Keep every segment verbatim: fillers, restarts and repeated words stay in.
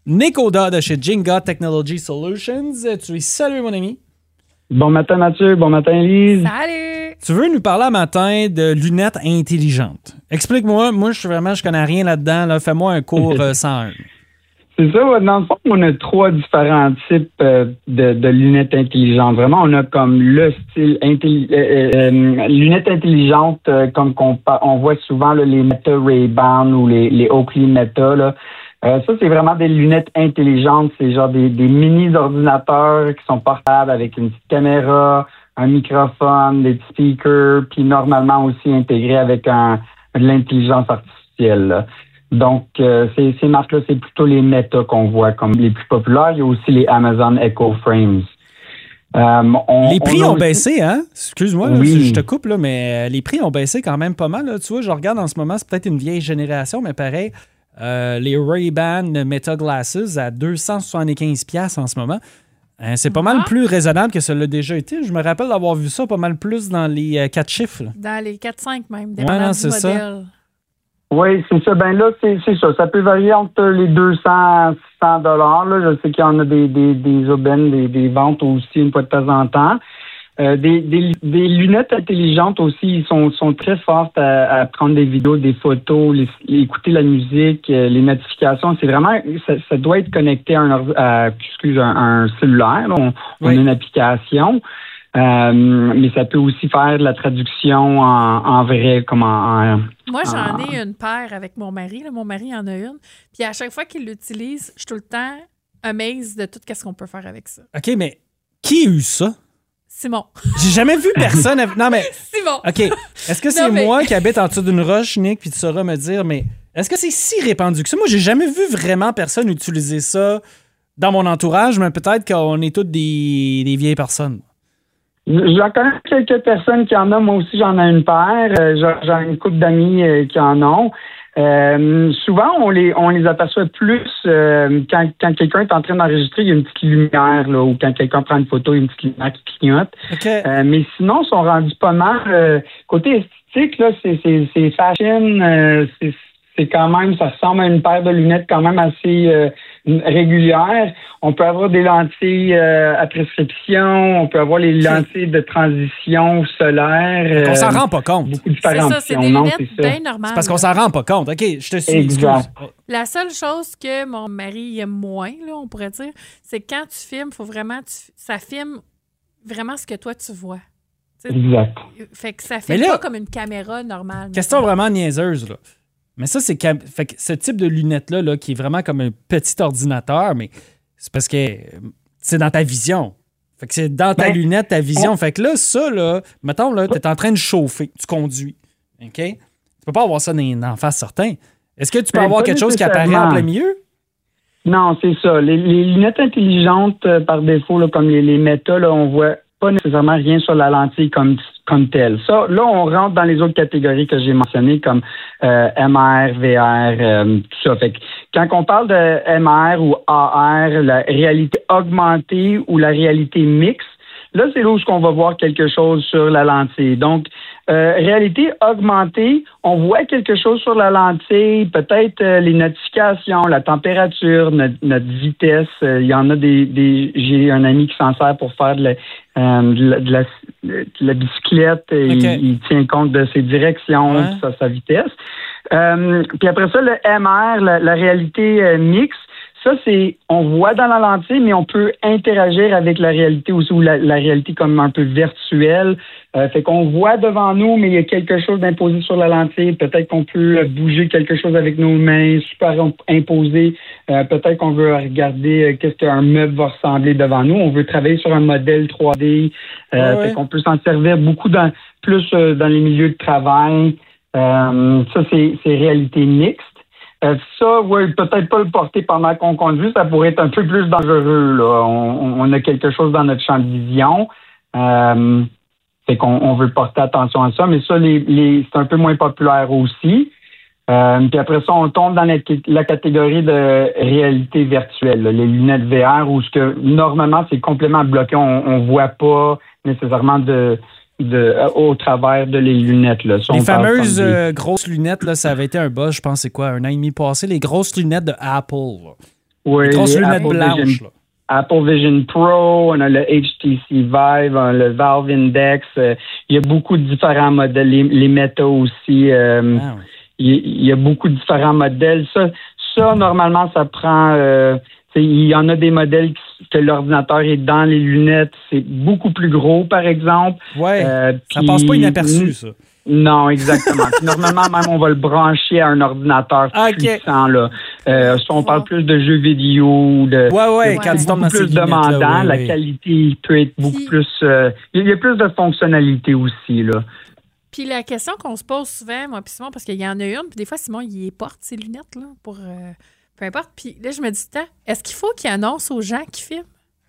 Nick Oda de chez Jenga Technology Solutions. Tu es salut, mon ami. Bon matin, Mathieu. Bon matin, Lise. Salut! Tu veux nous parler un matin de lunettes intelligentes. Explique-moi. Moi, je suis vraiment, je connais rien là-dedans. Là. Fais-moi un cours euh, cent un. C'est ça. Dans le fond, on a trois différents types euh, de, de lunettes intelligentes. Vraiment, on a comme le style intelli- euh, euh, lunettes intelligentes, euh, comme qu'on on voit souvent là, les Meta Ray-Ban ou les, les Oakley Meta. Là. Euh, ça, c'est vraiment des lunettes intelligentes. C'est genre des, des mini-ordinateurs qui sont portables avec une petite caméra, un microphone, des petits speakers, puis normalement aussi intégrés avec un, de l'intelligence artificielle. Là. Donc, euh, ces, ces marques-là, c'est plutôt les Meta qu'on voit comme les plus populaires. Il y a aussi les Amazon Echo Frames. Euh, on, les prix on ont aussi... baissé, hein? Excuse-moi, là, oui. je te coupe, là, mais les prix ont baissé quand même pas mal. Là. Tu vois, je regarde en ce moment, c'est peut-être une vieille génération, mais pareil, euh, les Ray-Ban Meta Glasses à deux cent soixante-quinze dollars en ce moment. Hein, c'est pas ah. mal plus raisonnable que ça l'a déjà été. Je me rappelle d'avoir vu ça pas mal plus dans les euh, quatre chiffres. Là. Dans les quatre cinq même, dépendant ouais, non, c'est du modèle. Ça. Oui, c'est ça. Ben là, c'est, c'est ça. Ça peut varier entre les deux cents et six cents dollars. Là. Je sais qu'il y en a des, des, des aubaines, des, des ventes aussi une fois de temps en temps. Euh, des, des, des lunettes intelligentes aussi, ils sont, sont très fortes à, à prendre des vidéos, des photos, les, écouter la musique, les notifications. C'est vraiment, ça, ça doit être connecté à un, à, excuse, un, un cellulaire. Là. On, oui. on a une application. Euh, mais ça peut aussi faire de la traduction en, en vrai, comme en... en Moi, j'en en... ai une paire avec mon mari. Là. Mon mari en a une. Puis à chaque fois qu'il l'utilise, je suis tout le temps amazed de tout ce qu'on peut faire avec ça. OK, mais qui a eu ça? Simon. J'ai jamais vu personne... Non, mais... Simon. OK. Est-ce que c'est non, mais... moi qui habite en dessous d'une roche, Nick, puis tu sauras me dire, mais est-ce que c'est si répandu que ça? Moi, j'ai jamais vu vraiment personne utiliser ça dans mon entourage, mais peut-être qu'on est toutes des, des vieilles personnes. J'en connais quelques personnes qui en ont. Moi aussi, j'en ai une paire. Euh, j'en ai une couple d'amis euh, qui en ont. Euh, souvent, on les on les aperçoit plus euh, quand, quand quelqu'un est en train d'enregistrer, il y a une petite lumière, là, ou quand quelqu'un prend une photo, il y a une petite lumière qui clignote. Okay. Euh, mais sinon, ils sont rendus pas mal. Euh, côté esthétique, là, c'est, c'est, c'est fashion, euh, c'est c'est quand même, ça ressemble à une paire de lunettes quand même assez euh, régulière. On peut avoir des lentilles euh, à prescription, on peut avoir les lentilles de transition solaire. Euh, on s'en rend pas compte. Beaucoup de différentes c'est ça, c'est des non, lunettes c'est bien normales. C'est parce qu'on s'en rend pas compte. OK, je te suis. Exact. La seule chose que mon mari aime moins, là, on pourrait dire, c'est que quand tu filmes, il faut vraiment, tu, ça filme vraiment ce que toi tu vois. T'sais, exact. Fait que ça fait là, pas comme une caméra normale. Question vraiment niaiseuse, là. Mais ça, c'est cam... fait que ce type de lunette-là, là, qui est vraiment comme un petit ordinateur, mais c'est parce que c'est dans ta vision. Fait que c'est dans ta ben, lunette, ta vision. On... Fait que là, ça, là, mettons, là, t'es en train de chauffer, tu conduis. OK? Tu peux pas avoir ça en face certain. Est-ce que tu peux ben, avoir quelque chose qui apparaît en plein milieu? Non, c'est ça. Les, les lunettes intelligentes, euh, par défaut, là, comme les, les Meta, là, on voit pas nécessairement rien sur la lentille comme comme telle. Ça, là, on rentre dans les autres catégories que j'ai mentionnées comme euh, M R, V R, euh, tout ça. Fait que quand on parle de M R ou A R, la réalité augmentée ou la réalité mixte, là, c'est là où on va voir quelque chose sur la lentille. Donc, euh, réalité augmentée, on voit quelque chose sur la lentille, peut-être euh, les notifications, la température, notre, notre vitesse. Euh, il y en a des, des... J'ai un ami qui s'en sert pour faire de la, euh, de la, de la, de la bicyclette. Et okay. il, il tient compte de ses directions, ouais. sa, sa vitesse. Euh, puis après ça, le M R, la, la réalité euh, mixte, ça, c'est, on voit dans la lentille, mais on peut interagir avec la réalité aussi, ou la, la réalité comme un peu virtuelle. Euh, fait qu'on voit devant nous, mais il y a quelque chose d'imposé sur la lentille. Peut-être qu'on peut bouger quelque chose avec nos mains, superimposé. Euh, peut-être qu'on veut regarder euh, qu'est-ce qu'un meuble va ressembler devant nous. On veut travailler sur un modèle trois D. Euh, ouais. Fait qu'on peut s'en servir beaucoup dans, plus euh, dans les milieux de travail. Euh, ça, c'est, c'est réalité mixte. Euh, ça, oui, peut-être pas le porter pendant qu'on conduit, ça pourrait être un peu plus dangereux, là. On, on a quelque chose dans notre champ de vision. Euh, fait qu'on on veut porter attention à ça, mais ça, les, les, c'est un peu moins populaire aussi. Euh, puis après ça, on tombe dans la, la catégorie de réalité virtuelle, là, les lunettes V R, où ce que normalement, c'est complètement bloqué. On, on voit pas nécessairement de... De, au travers de les lunettes. Là. Les fameuses des... euh, grosses lunettes, là, ça avait été un buzz, je pense, c'est quoi, un an et demi passé, les grosses lunettes de Apple. Là. Oui, les grosses lunettes Apple blanches. Vision, Là. Apple Vision Pro, on a le H T C Vive, on a le Valve Index. Euh, il y a beaucoup de différents modèles. Les, les Meta aussi. Euh, Ah, oui. il, il y a beaucoup de différents modèles. Ça, ça normalement, ça prend... Euh, il y en a des modèles que l'ordinateur est dans les lunettes. C'est beaucoup plus gros, par exemple. Ouais, Euh, ça puis- passe pas inaperçu, ça. Non, exactement. Puis normalement, même, on va le brancher à un ordinateur Ok. puissant. Là. Euh, si on parle plus de jeux vidéo, de, Ouais, ouais, de quand tu tombes dans beaucoup ces plus lunettes-là, demandant, ouais, la ouais. qualité peut être beaucoup Puis- plus... euh, il y a plus de fonctionnalités aussi, là. Puis la question qu'on se pose souvent, moi puis Simon, parce qu'il y en a une, puis des fois, Simon, il les porte, ses lunettes, là, pour... euh, peu importe. Puis là, je me dis, tant, est-ce qu'il faut qu'il annonce aux gens qui filment?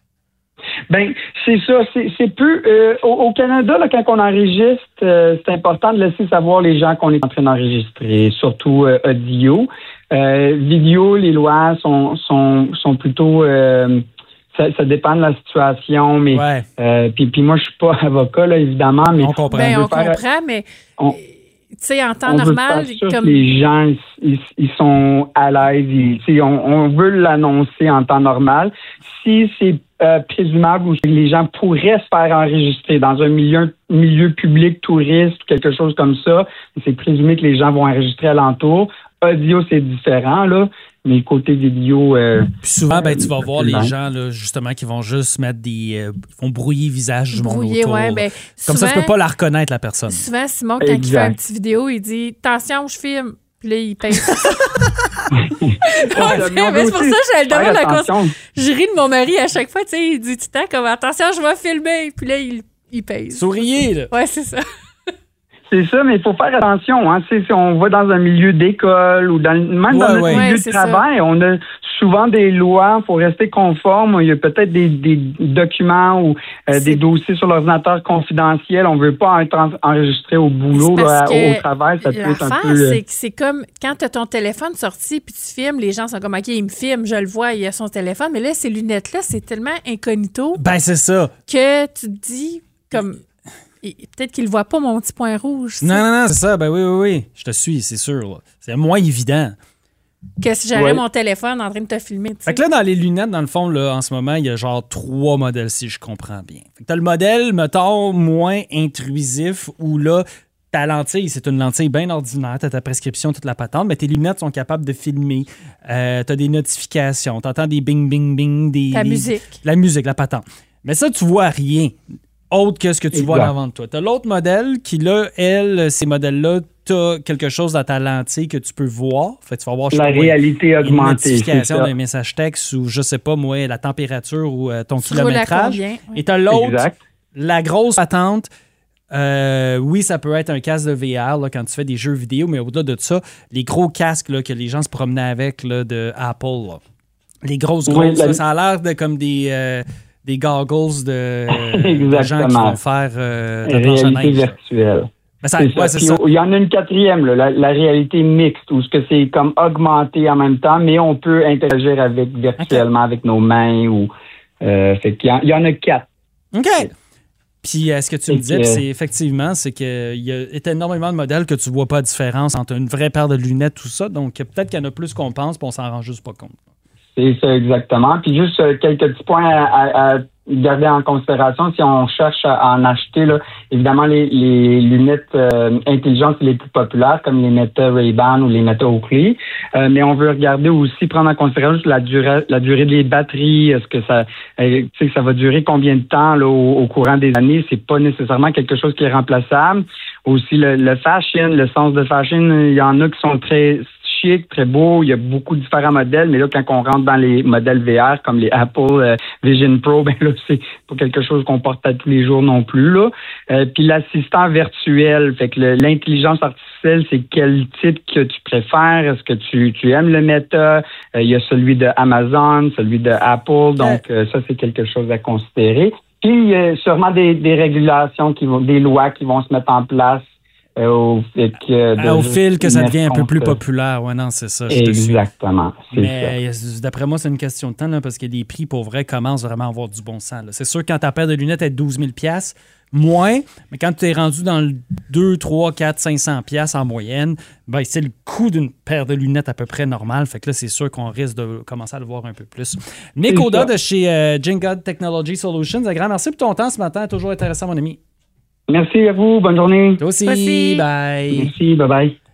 Ben, c'est ça. C'est, c'est peu. Euh, au, au Canada, là, quand on enregistre, euh, c'est important de laisser savoir les gens qu'on est en train d'enregistrer, surtout euh, audio. Euh, vidéo, les lois sont sont sont plutôt. Euh, ça, ça dépend de la situation, mais Ouais. euh, puis puis moi je suis pas avocat là évidemment, mais On comprend. Ben, veut on faire- comprend, mais on- tu sais, en temps on veut normal, faire sûr comme que les gens ils, ils- ils sont à l'aise. Ils- tu sais, on, on veut l'annoncer en temps normal. Si c'est euh, présumable ou que les gens pourraient se faire enregistrer dans un milieu milieu public, touriste, quelque chose comme ça, c'est présumé que les gens vont enregistrer alentour. Audio, c'est différent, là. Mais côté vidéo... Euh, Puis souvent, ben, tu vas euh, voir les ben. gens, là, justement, qui vont juste mettre des. Euh, ils vont brouiller le visage du monde brouillé, autour. ouais, ben, Comme ça, tu souvent- peux pas la reconnaître, la personne. Souvent, Simon, quand il Exact. fait une petite vidéo, il dit « Attention, je filme ». Puis là, il pèse. Ouais, mais on mais veut c'est pour aussi ça que je le demande faire à cause. attention. Je ris de mon mari à chaque fois, tu sais, il dit tout le temps comme « Attention, je vais filmer ». Puis là, il, il pèse. Souriez, là. Ouais, c'est ça. C'est ça, mais il faut faire attention. Hein. Tu sais, si on va dans un milieu d'école ou dans, même Ouais, dans notre ouais. milieu Ouais, de c'est travail, on a souvent des lois, il faut rester conforme. Il y a peut-être des, des documents ou euh, C'est- des dossiers sur l'ordinateur confidentiels. On ne veut pas être en- enregistré au boulot, C'est parce là, que au travail. Ça peut être un l'affaire, peu... euh, c'est que c'est comme quand tu as ton téléphone sorti puis tu filmes, les gens sont comme OK, il me filme, je le vois, il a son téléphone. Mais là, ces lunettes-là, c'est tellement incognito Ben, c'est ça. que tu te dis comme il- peut-être qu'il ne voit pas mon petit point rouge. tu sais. Non, non, non, c'est ça. Ben oui, oui, oui. Je te suis, c'est sûr. là. C'est moins évident. Que si j'aurais Ouais. mon téléphone en train de te filmer. tu sais. Fait que là, dans les lunettes, dans le fond, là, en ce moment, il y a genre trois modèles, si je comprends bien. Fait que t'as le modèle, mettons, moins intrusif, où là, ta lentille, c'est une lentille bien ordinaire, t'as ta prescription, toute la patente, mais tes lunettes sont capables de filmer. Euh, t'as des notifications, t'entends des bing, bing, bing, des... Ta des- musique. La musique, la patente. Mais ça, tu vois rien autre que ce que tu Exact. vois en avant de toi. T'as l'autre modèle qui, là, elle, ces modèles-là, t'as quelque chose dans ta lentille que tu peux voir. Fait que tu vas voir, je sais la pas, moi, réalité une augmentée, c'est notification ça. d'un message texte ou je sais pas moi la température ou euh, ton Tu roules à kilométrage. combien? Ouais. Et t'as l'autre, Exact. la grosse patente. Euh, oui, ça peut être un casque de V R là, quand tu fais des jeux vidéo, mais au-delà de ça, les gros casques là, que les gens se promenaient avec là, de Apple, là. Les grosses Oui, grosses, la- là, ça a l'air de comme des, euh, des goggles de, de gens qui Exactement. vont faire euh, de la planche à Réalité neige. virtuelle. Mais ça, C'est ouais, ça. c'est Puis, ça. il y en a une quatrième, là, la, la réalité mixte, où ce que c'est comme augmenté en même temps, mais on peut interagir avec virtuellement avec nos mains ou euh, fait qu'il y en, il y en a quatre. OK. Puis, euh, ce que tu me Fait disais, que- puis c'est effectivement, c'est qu'il y a énormément de modèles que tu vois pas la différence entre une vraie paire de lunettes, tout ça. Donc, peut-être qu'il y en a plus qu'on pense, puis on s'en rend juste pas compte. C'est ça exactement. Puis juste euh, quelques petits points à, à- à garder en considération si on cherche à en acheter. Là, évidemment, les, les lunettes euh, intelligentes les plus populaires, comme les Meta Ray-Ban ou les Meta Oakley. Euh, mais on veut regarder aussi, prendre en considération juste la durée, la durée des batteries. Est-ce que ça, euh, tu sais, ça va durer combien de temps là, au, au courant des années? C'est pas nécessairement quelque chose qui est remplaçable. Aussi, le, le fashion, le sens de fashion, il y en a qui sont très chic, très beau. Il y a beaucoup de différents modèles, mais là, quand on rentre dans les modèles V R, comme les Apple euh, Vision Pro, ben là, c'est pas quelque chose qu'on porte à tous les jours non plus, là. Euh, puis l'assistant virtuel, fait que le- l'intelligence artificielle, c'est quel type que tu préfères? Est-ce que tu, tu aimes le Meta? Euh, il y a celui de Amazon, celui de Apple, donc euh, ça, c'est quelque chose à considérer. Puis, il y a sûrement des, des régulations, qui vont, des lois qui vont se mettre en place euh, au, fait que, de Ah, au juste fil que ça mettre devient un peu contre- plus populaire. Ouais, non, c'est ça. Je te suis. Exactement. C'est ça. Mais euh, d'après moi, c'est une question de temps, là, parce que les prix, pour vrai, commencent vraiment à avoir du bon sens. là. C'est sûr que quand ta paire de lunettes est douze mille dollars, moins, mais quand tu es rendu dans le deux, trois, quatre, cinq cents piastres en moyenne, ben, c'est le coût d'une paire de lunettes à peu près normale. Fait que là, c'est sûr qu'on risque de commencer à le voir un peu plus. Nick Oda de chez euh, Jingod Technology Solutions, un grand merci pour ton temps ce matin. Toujours intéressant, mon ami. Merci à vous. Bonne journée. Toi aussi. Merci. Bye. Merci. Bye-bye.